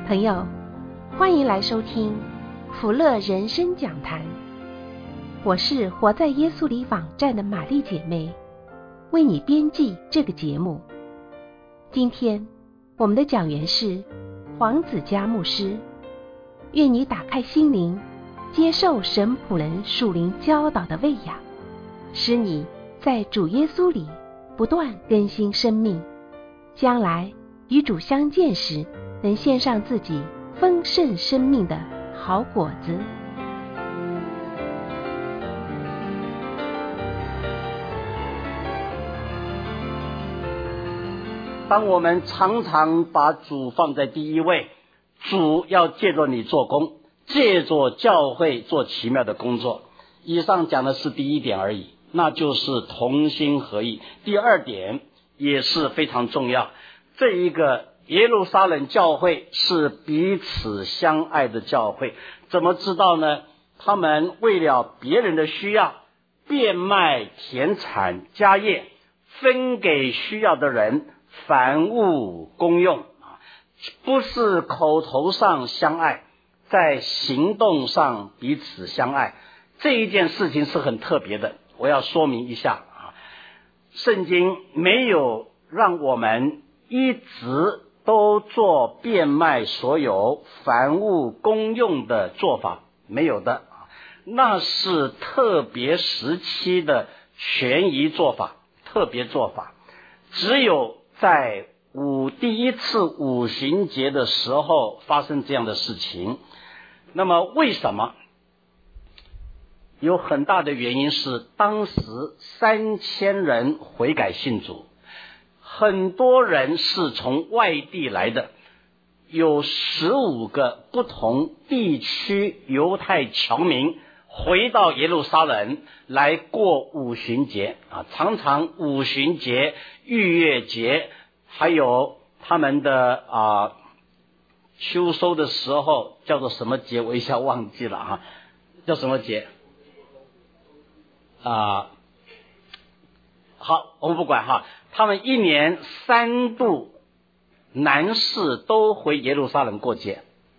朋友，欢迎来收听福乐人生讲坛。我是活在耶稣里网站的玛丽姐妹，为你编辑这个节目。今天我们的讲员是黄子嘉牧师，愿你打开心灵，接受神仆人属灵教导的喂养，使你在主耶稣里不断更新生命，将来与主相见时，能献上自己丰盛生命的好果子。 当我们常常把主放在第一位，主要借着你做工，借着教会做奇妙的工作。以上讲的是第一点而已，那就是同心合意。第二点也是非常重要，这一个耶路撒冷教会是彼此相爱的教会。怎么知道呢？他们为了别人的需要，变卖田产家业，分给需要的人，凡物公用，不是口头上相爱，在行动上彼此相爱。这一件事情是很特别的，我要说明一下圣经没有让我们一直都做变卖所有凡物公用的做法，没有的，那是特别时期的权宜做法，特别做法。只有在第一次五旬节的时候发生这样的事情。那么为什么？有很大的原因是当时3000人悔改信主，很多人是从外地来的，有15个不同地区犹太侨民回到耶路撒冷来过五旬节常常五旬节、逾越节，还有他们的秋收的时候叫做什么节，我一下忘记了叫什么节好，我们不管他们一年3度男士都回耶路撒冷过节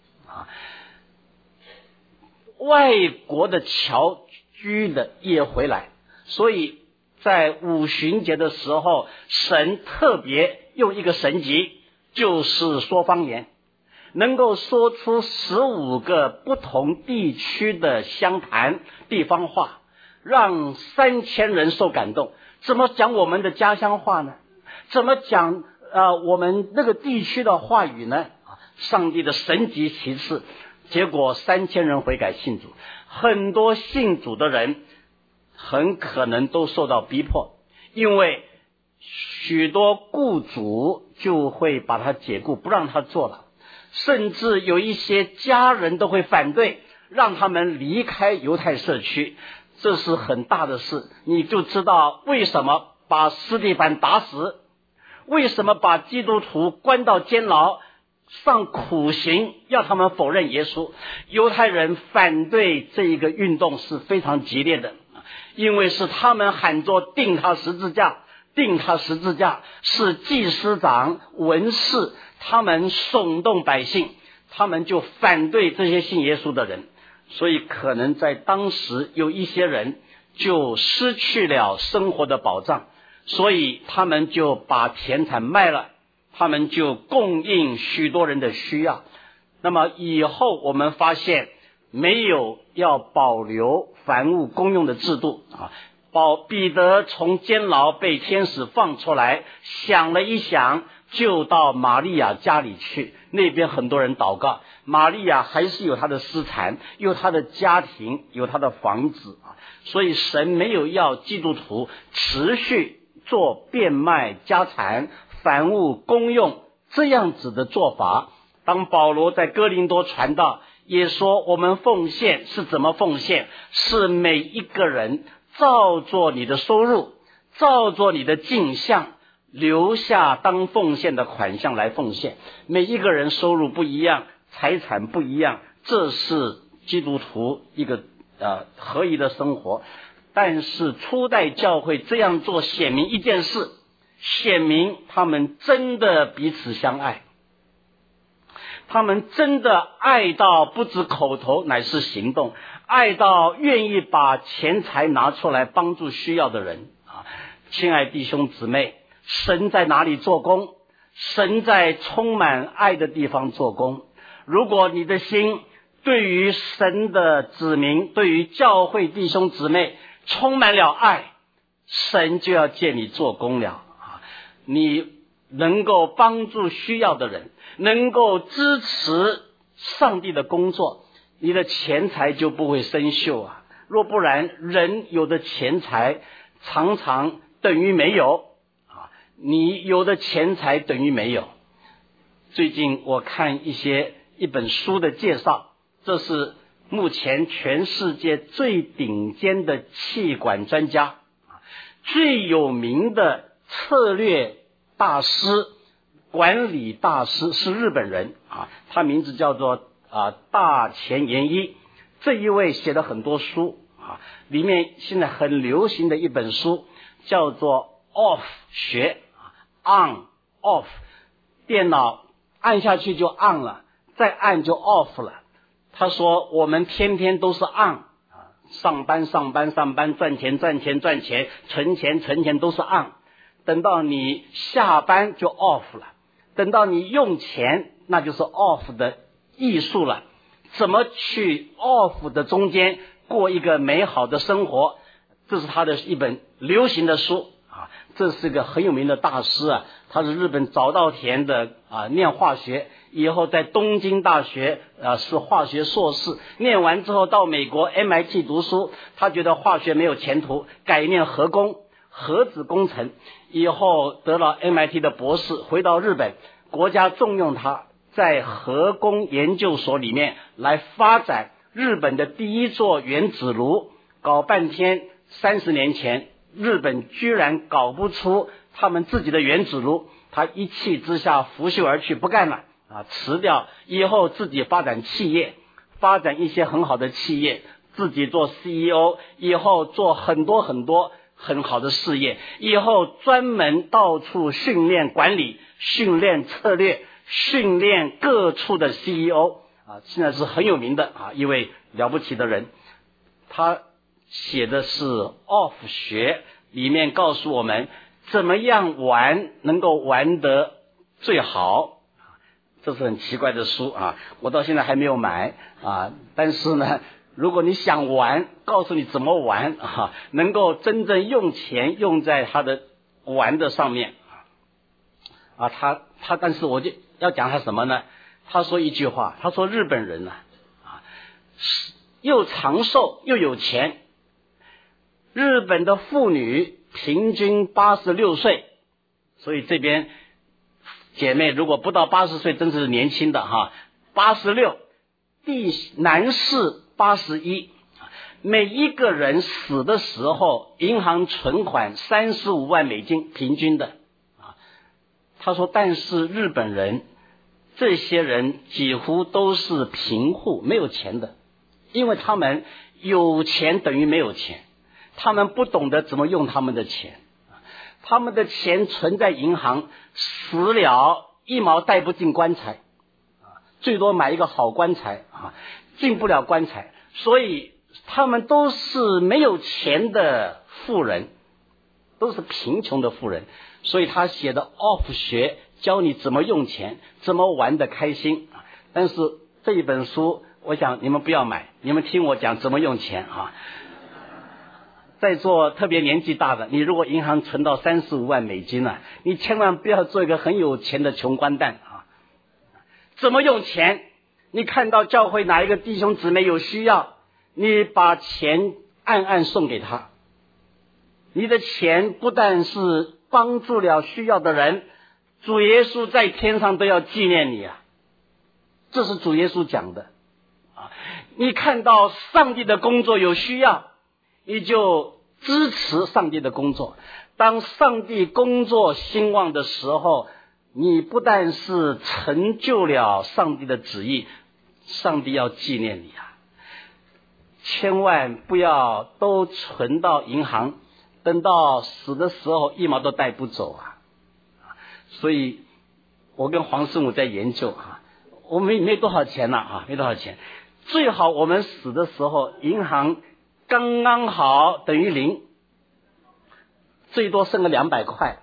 外国的侨居的也回来，所以在五旬节的时候，神特别用一个神迹，就是说方言，能够说出15个不同地区的乡谈地方话，让3000人受感动。怎么讲我们的家乡话呢？怎么讲我们那个地区的话语呢？上帝的神迹奇事，结果3000人悔改信主。很多信主的人很可能都受到逼迫，因为许多雇主就会把他解雇，不让他做了，甚至有一些家人都会反对，让他们离开犹太社区。这是很大的事，你就知道为什么把司提反打死，为什么把基督徒关到监牢上苦刑，要他们否认耶稣。犹太人反对这一个运动是非常激烈的，因为是他们喊作钉他十字架，钉他十字架，是祭司长文士他们耸动百姓，他们就反对这些信耶稣的人。所以可能在当时有一些人就失去了生活的保障，所以他们就把田产卖了，他们就供应许多人的需要。那么以后我们发现没有要保留凡物公用的制度彼得从监牢被天使放出来，想了一想，就到玛利亚家里去，那边很多人祷告。玛利亚还是有她的私产，有她的家庭，有她的房子所以神没有要基督徒持续做变卖家产、凡物公用这样子的做法。当保罗在哥林多传道，也说我们奉献是怎么奉献，是每一个人照作你的收入，照作你的进项，留下当奉献的款项来奉献。每一个人收入不一样，财产不一样，这是基督徒一个合一的生活。但是初代教会这样做，显明一件事，显明他们真的彼此相爱。 他们真的爱到不止口头，乃是行动，爱到愿意把钱财拿出来帮助需要的人啊！亲爱弟兄姊妹，神在哪里做工？神在充满爱的地方做工。如果你的心对于神的子民，对于教会弟兄姊妹充满了爱，神就要借你做工了啊！你能够帮助需要的人，能够支持上帝的工作，你的钱财就不会生锈啊！若不然，人有的钱财常常等于没有啊，你有的钱财等于没有。最近我看一本书的介绍，这是目前全世界最顶尖的企管专家，最有名的策略大师、管理大师是日本人啊，他名字叫做大前研一。这一位写了很多书啊，里面现在很流行的一本书叫做 Off 学 On Off， 电脑按下去就 on 了，再按就 off 了。他说我们天天都是 on， 上班，赚钱，存钱都是 on， 等到你下班就 off 了，等到你用钱那就是 off 的艺术了。怎么去 off 的中间过一个美好的生活，这是他的一本流行的书啊。这是个很有名的大师啊，他是日本早稻田的念化学，以后在东京大学是化学硕士，念完之后到美国 MIT 读书，他觉得化学没有前途，改念核工，核子工程，以后得了 MIT 的博士，回到日本，国家重用他，在核工研究所里面来发展日本的第一座原子炉，搞半天30年前日本居然搞不出他们自己的原子炉，他一气之下拂袖而去，不干了辞掉，以后自己发展企业，发展一些很好的企业，自己做 CEO， 以后做很多很好的事业，以后专门到处训练管理，训练策略，训练各处的 CEO 现在是很有名的一位了不起的人。他写的是 Off 学，里面告诉我们怎么样玩能够玩得最好。这是很奇怪的书我到现在还没有买但是呢，如果你想玩，告诉你怎么玩能够真正用钱用在他的玩的上面但是我就要讲他什么呢？他说一句话，他说日本人又长寿又有钱。日本的妇女平均86岁，所以这边姐妹如果不到80岁真是年轻的86，男士81，每一个人死的时候银行存款35万美金平均的他说但是日本人这些人几乎都是贫户，没有钱的，因为他们有钱等于没有钱，他们不懂得怎么用他们的钱，他们的钱存在银行，死了1毛带不进棺材最多买一个好棺材进不了棺材，所以他们都是没有钱的富人，都是贫穷的富人。所以他写的 Off 学教你怎么用钱，怎么玩得开心但是这一本书我想你们不要买，你们听我讲怎么用钱在座特别年纪大的，你如果银行存到35万美金你千万不要做一个很有钱的穷光蛋怎么用钱？你看到教会哪一个弟兄姊妹有需要，你把钱暗暗送给他，你的钱不但是帮助了需要的人，主耶稣在天上都要纪念你这是主耶稣讲的你看到上帝的工作有需要，你就支持上帝的工作。当上帝工作兴旺的时候，你不但是成就了上帝的旨意，上帝要纪念你千万不要都存到银行，等到死的时候1毛都带不走所以我跟黄师母在研究我没多少钱了啊，没多少钱。最好我们死的时候，银行刚刚好等于0，最多剩个200块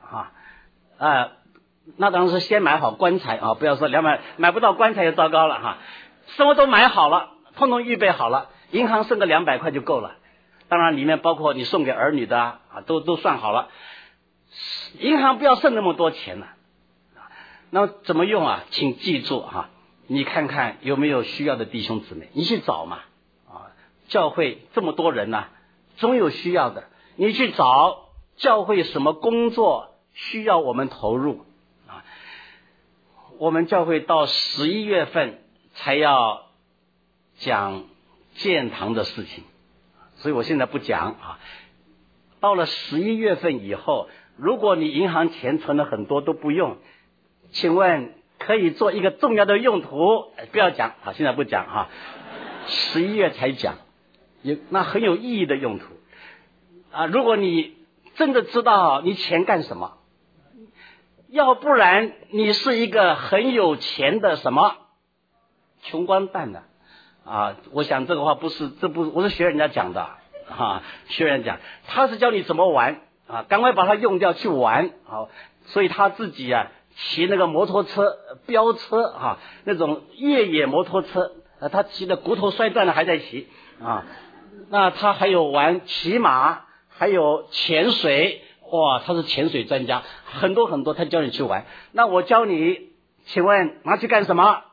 那当然是先买好棺材啊，不要说200买不到棺材就糟糕了哈。什么都买好了，统统预备好了，银行剩个200块就够了。当然里面包括你送给儿女的都算好了。银行不要剩那么多钱了。那么怎么用啊？请记住你看看有没有需要的弟兄姊妹，你去找嘛教会这么多人总有需要的，你去找教会什么工作需要我们投入我们教会到11月份才要讲建堂的事情，所以我现在不讲到了11月份以后，如果你银行钱存了很多都不用，请问可以做一个重要的用途，不要讲现在不讲11月才讲，那很有意义的用途如果你真的知道你钱干什么，要不然你是一个很有钱的什么穷光蛋的我想这个话不是学人家讲的学人家讲，他是教你怎么玩赶快把它用掉去玩所以他自己骑那个摩托车飙车那种越野摩托车他骑的骨头摔断了还在骑那他还有玩骑马，还有潜水，哇，他是潜水专家，很多很多他教你去玩。那我教你，请问拿去干什么？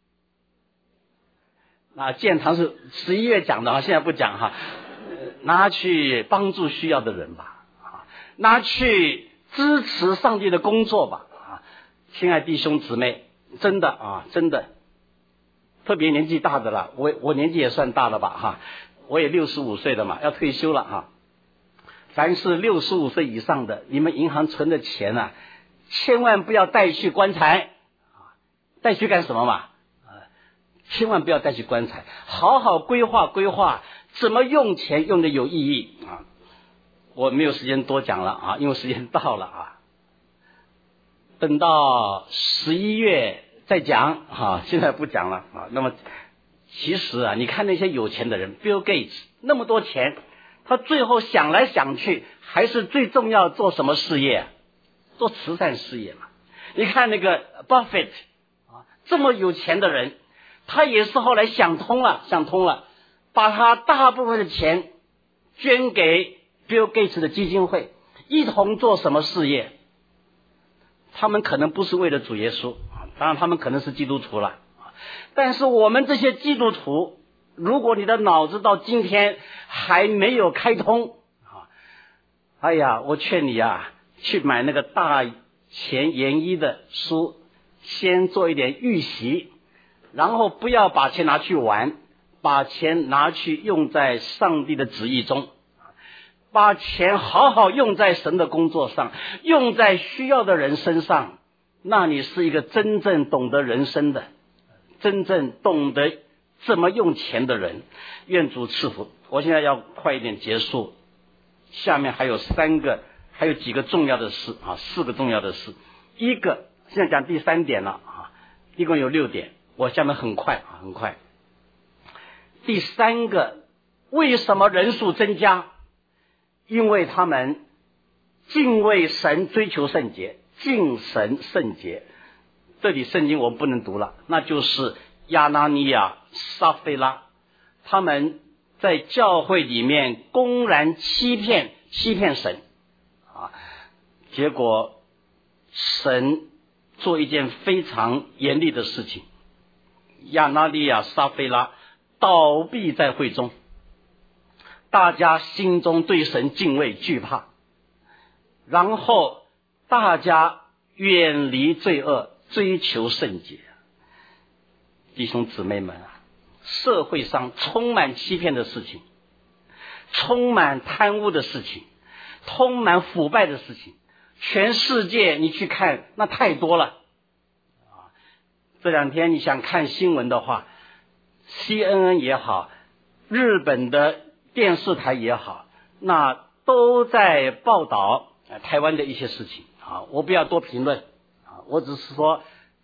建堂是11月讲的现在不讲拿去帮助需要的人吧拿去支持上帝的工作吧亲爱弟兄姊妹，真的真的，特别年纪大的了，我年纪也算大了吧我也65岁了嘛，要退休了凡是65岁以上的，你们银行存的钱千万不要带去棺材带去干什么嘛千万不要带去棺材，好好规划怎么用钱，用的有意义我没有时间多讲了因为时间到了等到11月再讲现在不讲了那么其实你看那些有钱的人 Bill Gates 那么多钱，他最后想来想去还是最重要做什么事业做慈善事业嘛。你看那个 Buffett 这么有钱的人，他也是后来想通了，把他大部分的钱捐给 Bill Gates 的基金会，一同做什么事业。他们可能不是为了主耶稣，当然他们可能是基督徒了，但是我们这些基督徒，如果你的脑子到今天还没有开通哎呀，我劝你去买那个大前研一的书，先做一点预习，然后不要把钱拿去玩，把钱拿去用在上帝的旨意中，把钱好好用在神的工作上，用在需要的人身上，那你是一个真正懂得人生的，真正懂得怎么用钱的人。愿主赐福。我现在要快一点结束，下面还有几个重要的事4个重要的事。一个现在讲第3点了一共有6点，我下面很快。第3个，为什么人数增加？因为他们敬畏神，追求圣洁，敬神圣洁。这里圣经我们不能读了，那就是亚拿尼亚、撒非拉，他们在教会里面公然欺骗神结果神做一件非常严厉的事情，亚拿尼亚、撒非拉倒闭在会中，大家心中对神敬畏惧怕，然后大家远离罪恶，追求圣洁。弟兄姊妹们社会上充满欺骗的事情，充满贪污的事情，充满腐败的事情，全世界你去看那太多了这2天你想看新闻的话， CNN 也好，日本的电视台也好，那都在报道台湾的一些事情我不要多评论我只是说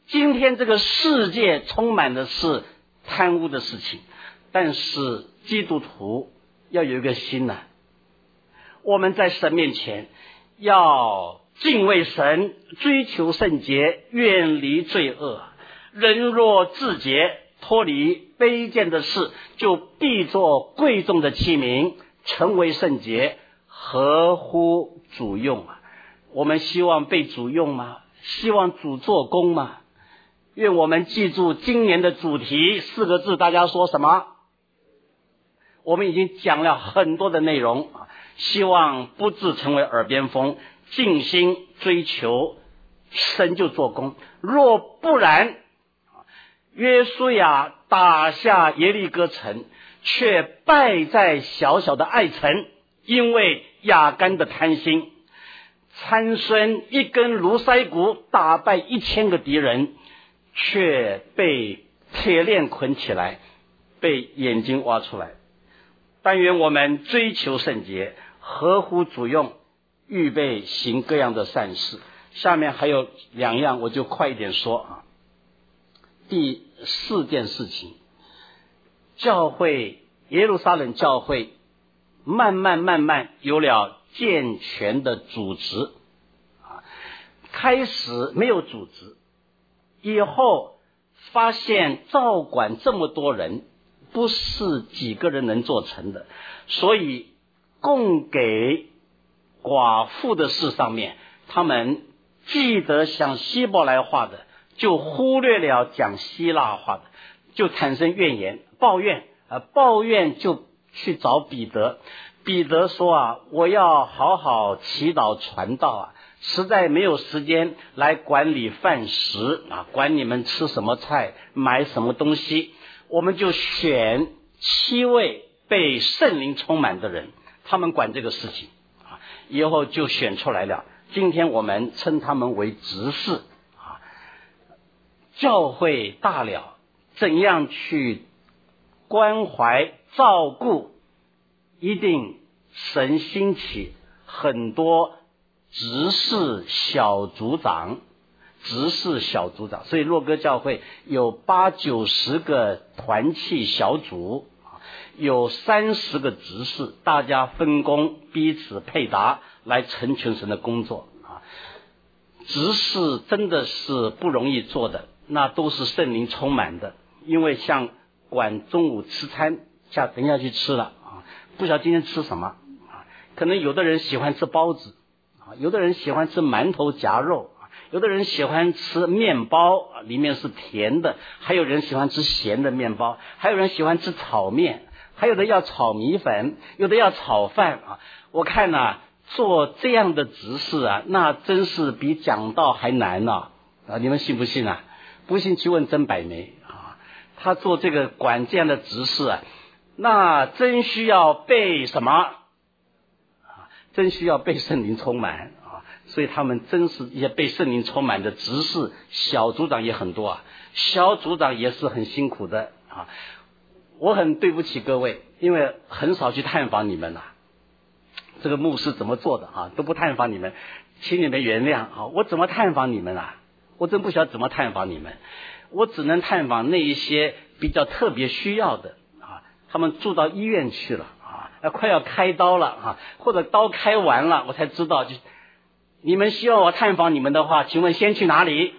今天这个世界充满的是贪污的事情，但是基督徒要有一个心啊，我们在神面前要敬畏神，追求圣洁，远离罪恶。人若自洁，脱离卑贱的事，就必作贵重的器皿，成为圣洁，合乎主用啊。我们希望被主用吗？希望主做工吗？愿我们记住今年的主题4个字，大家说什么？我们已经讲了很多的内容，希望不致成为耳边风，尽心追求，神就做工。若不然，约书亚打下耶利哥城，却败在小小的爱城，因为亚干的贪心。参孙一根芦腮骨打败1000个敌人，却被铁链捆起来，被眼睛挖出来。但愿我们追求圣洁，合乎主用，预备行各样的善事。下面还有2样，我就快一点说啊。第4件事情，教会耶路撒冷教会慢慢有了健全的组织啊。开始没有组织，以后发现照管这么多人不是几个人能做成的，所以供给寡妇的事上面，他们记得讲希伯来话的，就忽略了讲希腊话的，就产生怨言抱怨就去找彼得。彼得说啊，我要好好祈祷传道啊，实在没有时间来管理饭食啊，管你们吃什么菜，买什么东西。我们就选7位被圣灵充满的人，他们管这个事情啊，以后就选出来了。今天我们称他们为执事啊。教会大了，怎样去关怀照顾，一定神兴起很多执事小组长，所以洛哥教会有80-90个团契小组，有30个执事，大家分工，彼此配搭，来成全神的工作啊。执事真的是不容易做的，那都是圣灵充满的。因为像管中午吃餐，等一下去吃了啊，不晓得今天吃什么啊。可能有的人喜欢吃包子啊，有的人喜欢吃馒头夹肉，有的人喜欢吃面包，里面是甜的，还有人喜欢吃咸的面包，还有人喜欢吃炒面，还有的要炒米粉，有的要炒饭啊。我看啊，做这样的执事啊，那真是比讲道还难啊！你们信不信啊？不信去问曾百梅啊，他做这个管这样的执事啊，那真需要被什么啊？真需要被圣灵充满啊！所以他们真是一些被圣灵充满的执事，小组长也很多啊，小组长也是很辛苦的啊。我很对不起各位，因为很少去探访你们了。这个牧师怎么做的啊，都不探访你们，请你们原谅啊！我怎么探访你们啊？我真不晓得怎么探访你们，我只能探访那一些比较特别需要的啊，他们住到医院去了啊，快要开刀了啊，或者刀开完了，我才知道。就你们希望我探访你们的话，请问先去哪里？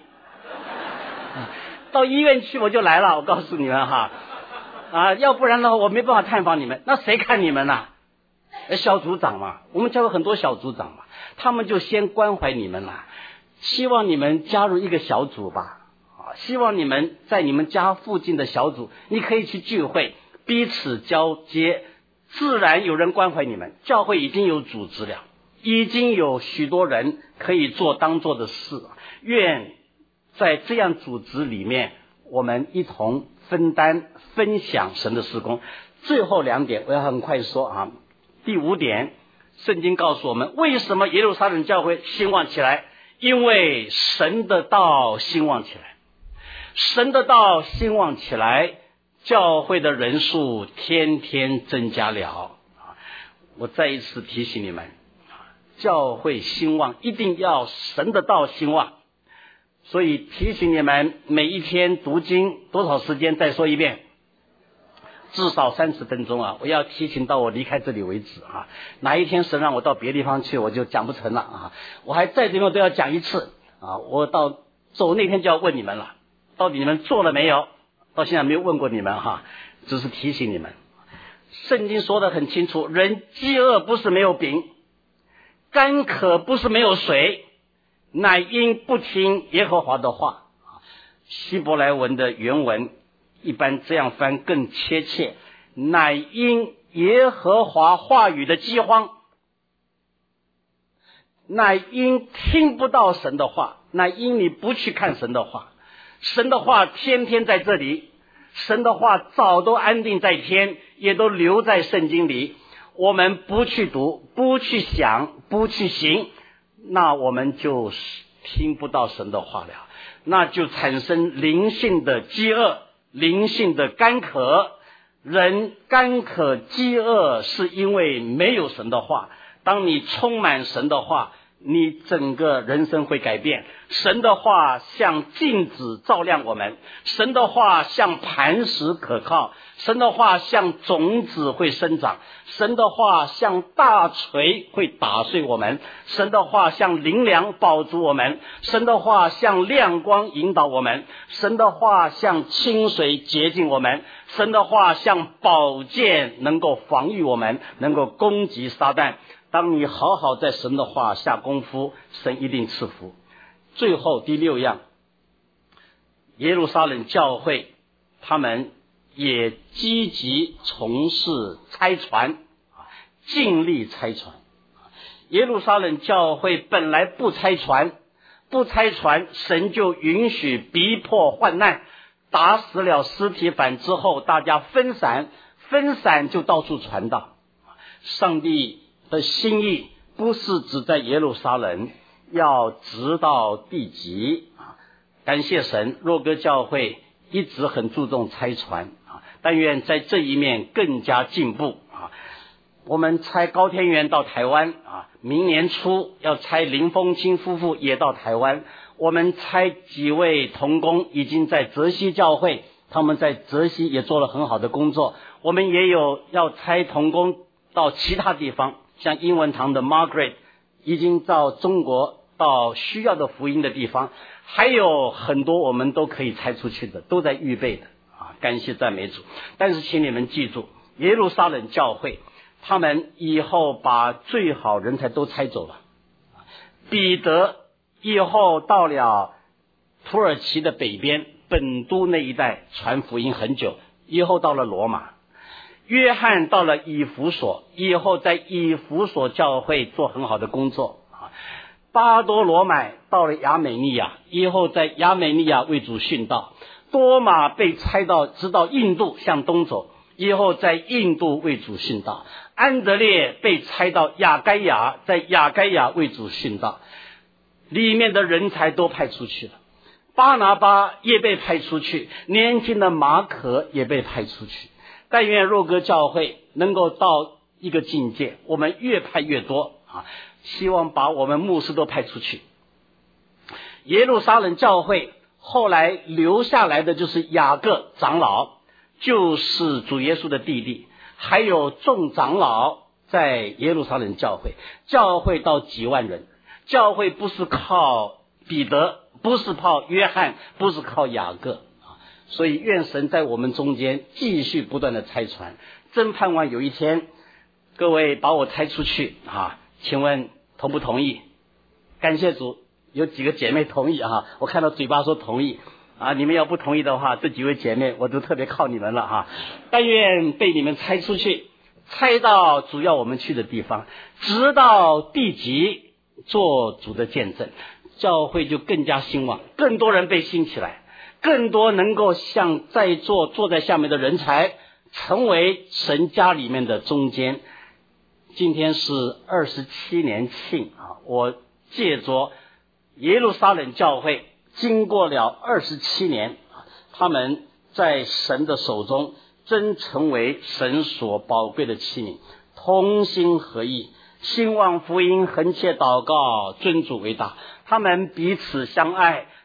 到医院去我就来了，我告诉你们哈啊，要不然的话我没办法探访你们，那谁看你们呢？小组长嘛，我们教会很多小组长嘛，他们就先关怀你们了，希望你们加入一个小组吧，希望你们在你们家附近的小组，你可以去聚会，彼此交接，自然有人关怀你们。教会已经有组织了，已经有许多人可以做当做的事，愿在这样组织里面，我们一同分担分享神的事工。最后2点我要很快说啊。第5点，圣经告诉我们为什么耶路撒冷教会兴旺起来，因为神的道兴旺起来。神的道兴旺起来，教会的人数天天增加了。我再一次提醒你们，教会兴旺一定要神的道兴旺。 所以提醒你们每一天读经多少时间，再说一遍，至少30分钟啊！我要提醒到我离开这里为止啊！哪一天神让我到别的地方去，我就讲不成了啊！我还在这边都要讲一次啊！我到走那天就要问你们了，到底你们做了没有？到现在没有问过你们哈，只是提醒你们。圣经说得很清楚，人饥饿不是没有饼，干渴不是没有水，乃因不听耶和华的话。希伯来文的原文一般这样翻更贴切，乃因耶和华话语的饥荒，乃因听不到神的话，乃因你不去看神的话。神的话天天在这里，神的话早都安定在天，也都留在圣经里，我们不去读，不去想，不去行，那我们就听不到神的话了，那就产生灵性的饥饿，灵性的干渴。人干渴饥饿是因为没有神的话，当你充满神的话，你整个人生会改变。神的话像镜子照亮我们，神的话像磐石可靠，神的话像种子会生长，神的话像大锤会打碎我们，神的话像灵粮保住我们，神的话像亮光引导我们，神的话像清水洁净我们，神的话像宝剑能够防御我们，能够攻击撒旦。当你好好在神的话下功夫，神一定赐福。最后第6样，耶路撒冷教会他们也积极从事差传，尽力差传。耶路撒冷教会本来不差传，神就允许逼迫患难，打死了司提反之后，大家分散就到处传道。上帝的心意不是只在耶路撒冷，要直到地极。感谢神，若歌教会一直很注重差传，但愿在这一面更加进步。我们差高天元到台湾，明年初要差林凤清夫妇也到台湾。我们差几位同工已经在泽西教会，他们在泽西也做了很好的工作。我们也有要差同工到其他地方，像英文堂的 Margaret 已经到中国，到需要的福音的地方，还有很多我们都可以差出去的，都在预备的。感谢赞美主。但是请你们记住，耶路撒冷教会他们以后把最好人才都差走了。彼得以后到了土耳其的北边本都那一带传福音很久，以后到了罗马。约翰到了以弗所，以后在以弗所教会做很好的工作。巴多罗买到了亚美尼亚，以后在亚美尼亚为主殉道。多马被差到直到印度向东走，以后在印度为主殉道。安德烈被差到亚该亚，在亚该亚为主殉道。里面的人才都派出去了，巴拿巴也被派出去，年轻的马可也被派出去。但愿若歌教会能够到一个境界，我们越派越多，希望把我们牧师都派出去。耶路撒冷教会后来留下来的就是雅各长老，就是主耶稣的弟弟，还有众长老在耶路撒冷教会。教会到几万人，教会不是靠彼得，不是靠约翰，不是靠雅各。所以愿神在我们中间继续不断的差传，真盼望有一天各位把我差出去请问同不同意？感谢主，有几个姐妹同意我看到嘴巴说同意你们要不同意的话，这几位姐妹我都特别靠你们了但愿被你们差出去，差到主要我们去的地方，直到地极做主的见证，教会就更加兴旺，更多人被兴起来，更多能够像在座坐在下面的人才成为神家里面的中间。今天是27年庆我借着耶路撒冷教会经过了27年，他们在神的手中真成为神所宝贵的器皿，同心合意，兴旺福音，横切祷告，尊主为大。他们彼此相爱，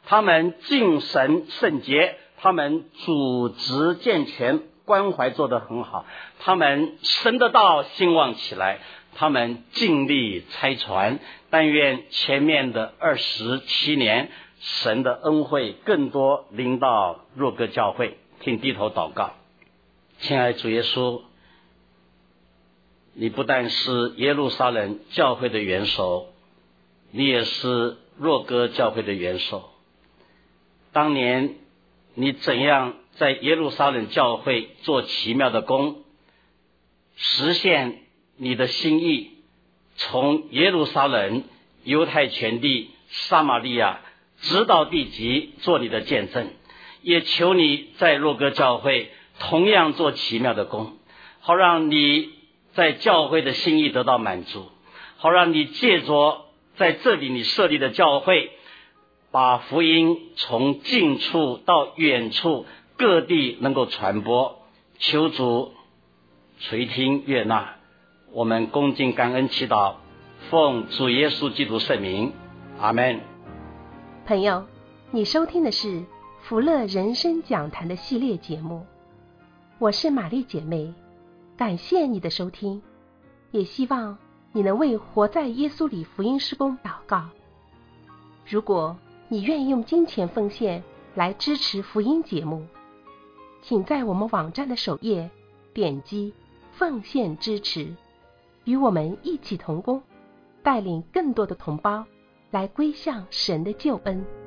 他们敬神圣洁，他们组织健全，关怀做得很好，他们神的道兴旺起来，他们尽力差传。但愿前面的27年，神的恩惠更多临到若歌教会。请低头祷告。亲爱的主耶稣，你不但是耶路撒冷教会的元首，你也是若歌教会的元首。当年你怎样在耶路撒冷教会做奇妙的工，实现你的心意，从耶路撒冷、犹太全地、撒玛利亚直到地极做你的见证，也求你在若歌教会同样做奇妙的工，好让你在教会的心意得到满足，好让你借着在这里你设立的教会，把福音从近处到远处各地能够传播。求主垂听悦纳，我们恭敬感恩祈祷，奉主耶稣基督圣名，阿们。 朋友，你收听的是福乐人生讲坛的系列节目，我是玛丽姐妹，感谢你的收听，也希望你能为活在耶稣里福音事工祷告。如果你愿意用金钱奉献来支持福音节目，请在我们网站的首页点击奉献支持，与我们一起同工，带领更多的同胞来归向神的救恩。